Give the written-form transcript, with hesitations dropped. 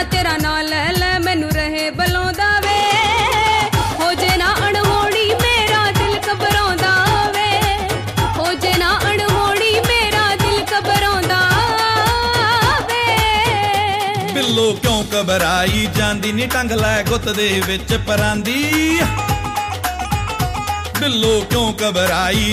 तेरा नां लै लै मैनू रहे बलाउंदा वे हो जे ना अणहोणी मेरा दिल घबराउंदा वे हो जे ना अणहोणी मेरा दिल घबराउंदा वे बिल्लो क्यों घबराई जांदी नी टंग लै गुत दे विच परांदी बिल्लो क्यों घबराई